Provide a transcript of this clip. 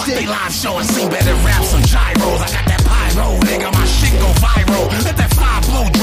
they live show and see better rap some gyros. I got that pyro, nigga, my shit go viral. Let that fire blow